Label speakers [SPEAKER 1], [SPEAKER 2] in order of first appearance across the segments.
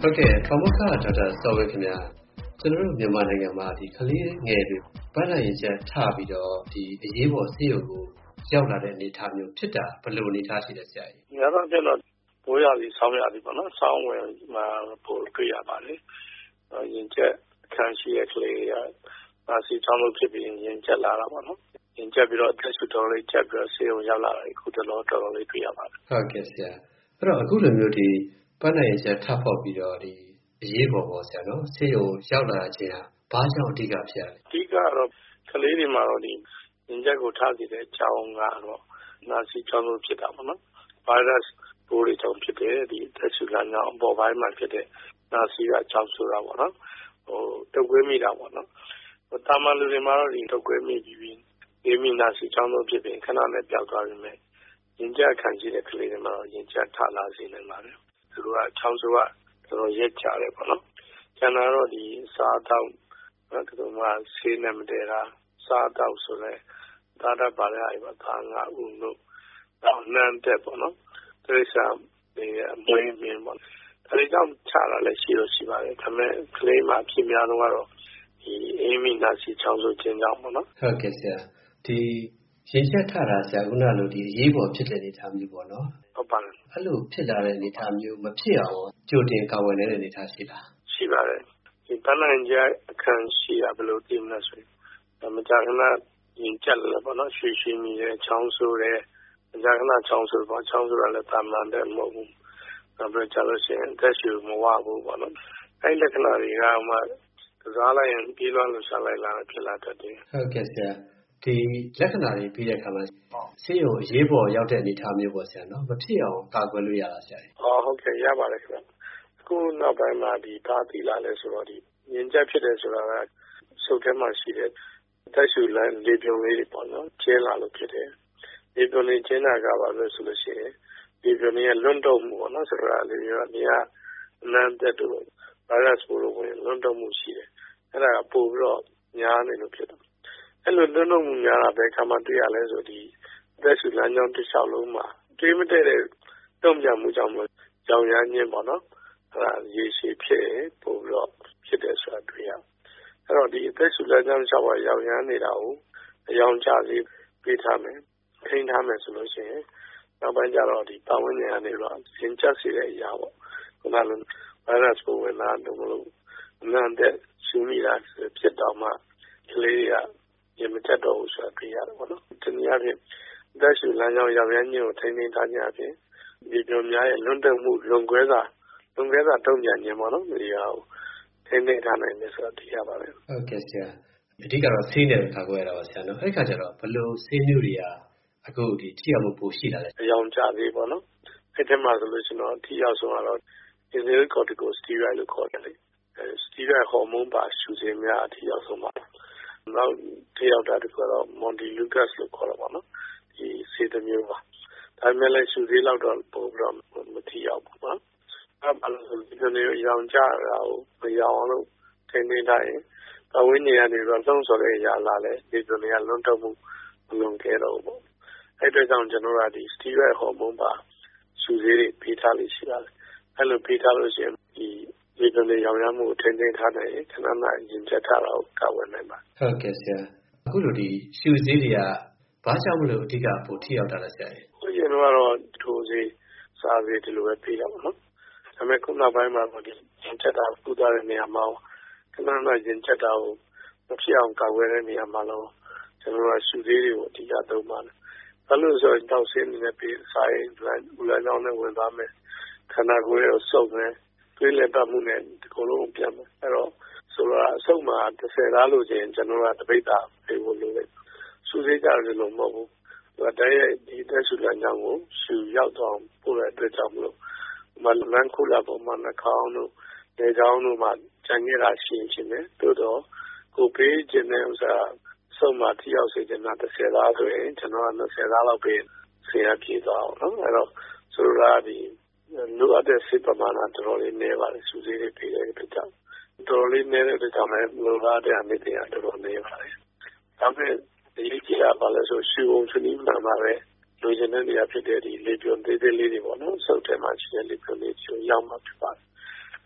[SPEAKER 1] ဟုတ်ကဲ့ပမုခဒေါက်တာစောဝေခင်ဗျာကျွန်တော်တို့မြန်မာနိုင်ငံမှာဒီကလေးငယ်တွေဗတ်နိုင်ချက်ထပြီးတော့ဒီအရေးပေါ်ဆေးရုံကိုရောက်လာတဲ့အနေအထားမျိုးဖြစ်တာဘယ်လိုအနေအထားရှိလဲဆရာကြီး
[SPEAKER 2] ။ဒါတော့ကျတော့ဘိုးရသည်ဆောင်းရသည်ပေါ့နော်။ဆောင်းဝင်မှာပို့တွေ့ရပါတယ်။ရင်ချက်အခန်းရှိတဲ့ကလေးကစီချောင်းလို့ဖြစ်ပြီးရင်ချက်လာတာပေါ့နော်။ရင်ချက်ပြီးတော့အသက်ရှူတော်လေးချက်ပြီးတော့ဆေးရုံရောက်လာတယ်အခုတလောတော်တော်လေးတွေ့ရပါတယ်
[SPEAKER 1] ။ဟုတ်ကဲ့ဆရာ။အဲ့တော့အခုလိုမျိုးဒီဗတ်နိုင်ချက်ထပ်ဖို့ပြီးတော့ဒီအရေးပေါ်ပေါ့ဆရာနော်ဆေးရုံရောက်လာခြင်းဟာဘာကြောင့်အဓိကဖြစ်ရလဲ
[SPEAKER 2] အဓိကတော့ကလေးတွေမှာတော့ဒီရင်ချက်ကိုထားစီတဲ့အကြောင်းကတော့နာစီချောင်းလို့ဖြစ်တာပေါ့နော်ဗိုင်းရပ်စ်ပိုးတွေကြောင့်ဖြစ်တဲ့ဒီသက်ရှူလမ်းကြောင်းအပေါ်ပိုင်းမှာဖြစ်တဲ့နာစီကကြောင့်ဆိုတာပေါ့နော်တုပ်ကွေးမိတာပေါ့နော်တာမန်လူတွေမှာတော့ဒီတုပ်ကွေးမိပြီးအေးမိနာစီချောင်းလို့ဖြစ်ပြီးခဏနဲ့ပျောက်သွားပြီမဲ့ရင်ချက်ခံရှိတဲ့ကလေးတွေမှာတော့ရင်ချက်ထလာစေနိုင်ပါတယ်သူတို့ကချောင်းဆိုကတော်ရက်ကြတယ်ပေါ့နော်ကျန်တာတော့ဒီစားတော့သူတို့ကဆေးနဲ့မတည်တာစားတော့ဆိုလဲဒါတော့ပါလေအဲ့ပါခါငါဥလို့တော့နန်းတက်ပေါ့နော်တိရစ္ဆာန်တွေအမွေးမြင်ပေါ့ဒါတွေကြောင့်ချလာလဲရှိလို့ရှိပါတယ်ဒါပေမဲ့ကလေးမှာဖြစ်များတော့ကတော့ဒီအင်းမီနာစီချောင်းဆိုခြင်းကြောင့်ပေါ့နော်
[SPEAKER 1] ဟုတ်ကဲ့ဆရာဒီရင်ချက်ထတာဆရာခုနလိုဒီအရေးပေါ်ဖြစ်တဲ့အနေအထားမျိုးပေါ့နော်
[SPEAKER 2] ဟုတ်ပါတယ်
[SPEAKER 1] အဲ့လိုဖြစ်လာတဲ့အနေအထားမျိုးမဖြစ်အောင်ကြိုတင်ကာဝယ်နေတဲ့အနေအထားရှိလား
[SPEAKER 2] ရှိပါတယ်ဒီတန်းနိုင်ကြအခန်းရှိရဘယ်လိုသိမလဲဆိုရင်မကြာခဏရင်ချက်လဲပေါ့နော်ရွှေရွှေမြည်တဲ့ချောင်းဆိုးတဲ့မကြာခဏချောင်းဆိုးပေါ့ချောင်းဆိုတာလည်းတာမန်တဲ့မဟုတ်ဘူးနောက်ပြီးကြလို့ရှိရင်သက်ရှူမဝဘူးပေါ့နော်အဲ့လက္ခဏာတွေကမှကစားလိုက်ရင်ပြေးလွှမ်းလို့ရှာလိုက်လာဖြစ်လာတတ်တယ်
[SPEAKER 1] ဟုတ်ကဲ့ဆရာဒီလက္ခဏာတွေပြီးတဲ့အခါမှာဆေးရုံအရေးပေါ်ရောက်တဲ့အနေအထားမျိုးပေါ့ဆရာနော်မဖြစ်အောင်ကာကွယ်လို့ရတာဆရာ
[SPEAKER 2] ဟုတ်ကဲ့ရပါတယ်ခင်ဗျအခုနောက်ပိုင်းမှာဒီသားသီလာလဲဆိုတော့ဒီညင်ချက်ဖြစ်တယ်ဆိုတာကစုပ်ထဲမှာရှိတဲ့သက်ရှူလမ်းလေပြုံလေးတွေပေါ့နော်ကျင်းလာလို့ဖြစ်တယ်လေပြုံလေးကျင်းတာကပါလို့ဆိုလို့ရှိရင်လေပြုံလေးကလွတ်တုံမှုပေါ့နော်ဆိုတော့လေပြုံကနေကအနမ်းတက်တို့ဗိုင်းရပ်စ်ပိုးလို့ဝင်လွတ်တုံမှုရှိတယ်အဲ့ဒါကပို့ပြီးတော့ညားနေလို့ဖြစ်တယ်အဲ့လိုလွတ်တုံမှုများတာပဲခါမှတွေ့ရလဲဆိုဒီသက်ရှူလမ်းကြောင်းတစ်လျှောက်လုံးမှာတွေးမတည့်တဲ့တုံ့ပြန်မှုကြောင့်ကြောင်ရမ်းခြင်းပေါ့နော်အဲ့ဒါရေရှည်ဖြစ်ပို့ပြီးတော့ဖြစ်တယ်ဆိုတာတွေ့ရအဲ့တော့ဒီအသက်ရှူလမ်းကြောင်းလျှောက်ရောင်ရမ်းနေတာကိုအယောင်ချစေပေးထားမယ်ထိန်းထားမယ်ဆိုလို့ရှိရင်နောက်ပိုင်းကျတော့ဒီပတ်ဝန်းကျင်ကနေတော့ရင်ကျစေတဲ့အရာပေါ့ခုနလိုဗိုင်းရပ်စ်ကိုဝင်လာတော့မလို့အနံ့တဲ့ရှူမိတာဖြစ်တော့မှကလေးကရင်မတက်တော့ဘူးဆိုတာတွေ့ရတယ်ပေါ့နော်ဒီနည်းအားဖြင့်အသက်ရှူလမ်းကြောင်းရောင်ရမ်းခြင်းကိုထိန်းသိမ်းထားခြင်းအပြင်ဒီပြုံများရဲ့လွန်တက်မှုလွန်ကွဲစာတုံ့ပြန်ခြင်းပေါ့နော်ဒီဟာကိုထိန်းသိမ်းထားနိုင်တယ်ဆိုတာသိရပါတယ်
[SPEAKER 1] ဟုတ်ကဲ့ဆရာအဓိကတော့ဆေးနဲ့ကာကွယ်ရတာပါဆရာနော်အဲ့ခါကျတော့ဘယ်လိုဆေးမျိုးတွေကအခုဒီထိရောက်မှုပိုရှိလာလဲ
[SPEAKER 2] အယောင်ကြသေးပေါ့နော်အဲ့ဒီမှာဆိုလို့ရှိရင်ထိရောက်ဆုံးကတော့ inhaled corticosteroid လို့ခေါ်တယ်လေsteroid hormone ပါရှူဆေးများထိရောက်ဆုံးပါနောက်ထိရောက်တာကတော့ Montelukast လို့ခေါ်တော့ပါနော်ဒီဆေးတစ်မျိုးပါဒါပေမဲ့လည်းရှူဆေးလောက်တော့ပို့ပြီးတော့မထိရောက်ဘူးနော်အဲ့ဘာလို့လဲဆိုတော့ရောင်ကြတာကိုမရောင်အောင်လို့ထိန်းသိမ်းထားရင်ပတ်ဝန်းကျင်ကနေတော့သုံးဆိုတဲ့အရာလာလဲဒီလိုနေရာလွန်တုံမှုမလွန်ခဲ့တော့ဘူးအဲ့အတွက်ကြောင့်ကျွန်တော်ကဒီ steroid hormone ပါရှူဆေးတွေပေးထားလို့ရှိပါတယ်အဲ့လိုပေးထားလို့ရှိရင်ဒီဒီလိုရောင်ရမ်းမှုထိန်းသိမ်းထားနိုင်ရင်ခဏမှရင်ချက်ထားတာကိုကာဝယ်နိုင်ပါ
[SPEAKER 1] ဟုတ်ကဲ့ဆရာအခုလိုဒီရှူဆေးတွေကဘာကြောင့်မလို့အဓိကပိုထိရောက်တာလဲဆရာ
[SPEAKER 2] ဟိုရင်တော့ထိုးဆေးစားဆေးဒီလိုပဲပေးတာပေါ့နော်ဒါပေမဲ့ခုနောက်ပိုင်းမှာဒီရင်ချက်တာပူသွားတဲ့နေရာမှာခဏမှရင်ချက်တာကိုမဖြစ်အောင်ကာကွယ်တဲ့နေရာမှာတော့ကျွန်တော်ကရှူဆေးတွေကိုအဓိကသုံးပါတယ်ဘာလို့ဆိုတော့တောက်ဆေးနေပြီးစားရင်ဦးလမ်းကြောင်းနဲ့ဝင်သွားမယ်ခန္ဓာကိုယ်ရဲ့စုပ်နဲ့တွေးလက်ပတ်မှုနဲ့ဒီကုလုံးပြန်မယ်အဲ့တော့ဆိုတော့အဆုတ်မှာ30လားလို့ချင်းကျွန်တော်ကတပိတ်တာပြေဖို့လုပ်လိုက်စူးစိကြတယ်လို့မဟုတ်ဘူးသူကတည်းရဲ့ဒီသက်ရှူလမ်းကြောင်းကိုရှူရောက်တော့ပို့တဲ့အတွက်ကြောင့်မလို့မလန်းခုလာပေါ်မှာနှာခေါင်းတို့လေကြောင်းတို့မှာကြံနေတာရှိရင်ဖြစ်မယ်တိုးတော့ကိုပေးခြင်းတဲ့ဥစ္စာစုံမှာထိရောက်စေချင်တာ30လားဆိုရင်ကျွန်တော်က20လားလောက်ပေးဆရာပြေသွားအောင်နော်အဲ့တော့ဆိုတော့ဒီလိုအပ်တဲ့စိတ်ပမာဏတော်တော်လေးနည်းပါတယ်စူးစိတွေပေးတဲ့အတွက်ကြောင့်တော်လေးနေတဲ့အတွက်ကြောင့်လည်းလိုလားတဲ့အမြင့်တရားတော်တော်နေပါတယ်။ဒါပေမဲ့ဒီကြီးကပါလဲဆိုရှူအောင်ချနီးမှန်ပါပဲလိုချင်တဲ့နေရာဖြစ်တဲ့ဒီလေပြုံသေးသေးလေးတွေပေါ့နော်စုပ်ထဲမှာရှိတဲ့လေပြုံလေးချိုးရောက်မှဖြစ်ပါတယ်။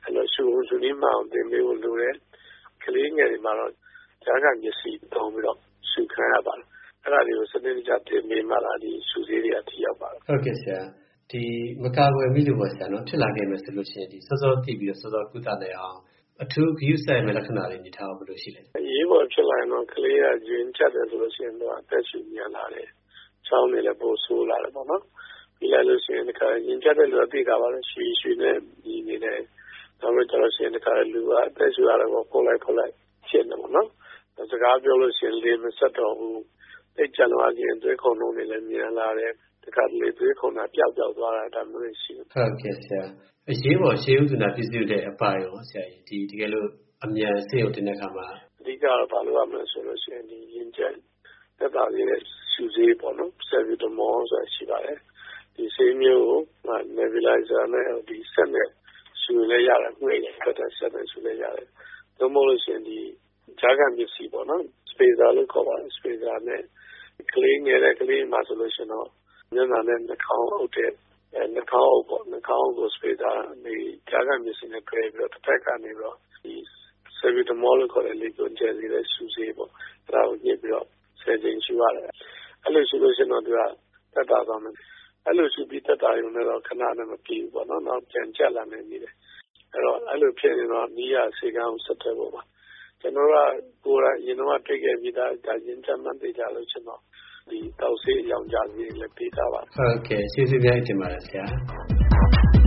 [SPEAKER 2] အဲ့လိုရှူနည်းမှအောင်သင်ပေးဖို့လိုတယ်ကလေးငယ်တွေမှာတော့ကြားခံပစ္စည်းတောင်းပြီးတော့ရှူခံရပါတယ်အဲ့ဒါတွေကိုစနစ်တကျသင်ပေးမှလာဒီရှူသေးတွေကထိရောက်ပါတယ်
[SPEAKER 1] ဟုတ်ကဲ့ဆရာဒီမကာကွယ်မိလို့ပါဆရာနော်ဖြစ်လာခဲ့မယ်ဆိုလို့ရှိရင်ဒီစောစောသိပြီးတော့စောစောကုသနိုင်အောင်အထူးဂရုစိုက်မဲ့လက္ခဏာတွေနေထားအောင်ဘယ်လိုရှိလဲ
[SPEAKER 2] အရေးပေါ်ဖြစ်လာရင်တော့ကလေးကဂျင်းချက်တယ်ဆိုလို့ရှိရင်တော့အသက်ရှူမြန်လာတယ်ချောင်းနေလည်းပိုဆိုးလာတယ်ပေါ့နော်ပြီးလိုက်လို့ရှိရင်ဒီခါဂျင်းချက်တဲ့လူအသိတာပါလို့ရွှေနဲ့ဒီနေတယ်ဒါမှမဟုတ်ရှင်ဒီခါလူကအသက်ရှူရတယ်ပေါ့ခုတ်လိုက်ဖြစ်နေပေါ့နော်စကားပြောလို့ရှိရင်လေမဆက်တော့ဘူးတိတ်ကြလို့အရင်သွေးခုန်လုံးတွေလည်းမြန်လာတယ်ဒီခါလေသွေးခုန်တာပျောက်သွားတာဒါမျိုးရှိ
[SPEAKER 1] ဟုတ်ကဲ့ဆရာအရေးပေါ်ရှေးဥဒနာပြည့်စုံတဲ့အပိုင်းရောဆရာကြီးဒီတကယ်လို့အမြန်ဆေးရုံတင်တဲ့အခါမှာ
[SPEAKER 2] အဓိကတော့ဘာလို့ရမလဲဆိုလို့ရှိရင်ဒီရင်ကျက်သက်သာလေးနဲ့ရှူဆေးပေါ့နော်ဆယ်ဗီတမောဆိုတာရှိပါတယ်ဒီဆေးမျိုးကို nebulizer နဲ့ဒီဆက်နဲ့ရှူလဲရတယ်ငွေ့တယ်ဆက်နဲ့ရှူလဲရတယ်သို့မဟုတ်လို့ရှိရင်ဒီဂျာကန်ပစ္စည်းပေါ့နော် spacer လို့ခေါ်ပါတယ် spacer နဲ့ကလေးငယ်တဲ့ကလေးမှာဆိုလို့ရှိရင်တော့မျက်နှာနဲ့နှာခေါင်းအုပ်တဲ့နှာခေါင်းအုပ်ပေါ့နှာခေါင်းအုပ်ကို spacer နဲ့ဂျာကန်ပစ္စည်းနဲ့တွဲပြီးတော့တစ်ဖက်ကနေပြီးတော့ဒီဆယ်ဗီတမောလို့ခေါ်တဲ့လေကွန်ဂျယ်စီတဲ့ရှူဆေးပေါ့အဲဒါကိုညှစ်ပြီးတော့ဆယ်ချိန်ရှူရတယ်အဲ့လိုရှူလို့ရှိရင်တော့သူကတက်တာသွားမယ်အဲ့လိုရှူပြီးတက်တာရုံနဲ့တော့ခဏနဲ့မပြေဘူးပေါ့နော်နောက်ပြန်ကျလာနိုင်နေတယ်အဲ့တော့အဲ့လိုဖြစ်နေတော့နီးရဆေးကန်းကိုဆက်တယ်ပေါ့ပါကျွန်တော်ကကိုယ်ကရင်တော့တွေ့ခဲ့ပြီးသားဒါရင်ချမှတ်သိကြလို့ကျွန်တော်ဒီတောက်ဆေးအယောင်ကြစီလည်းပေးထားပါ
[SPEAKER 1] ဟုတ်ကဲ့ကျေးဇူးများတင်ပါတယ်ဆရာ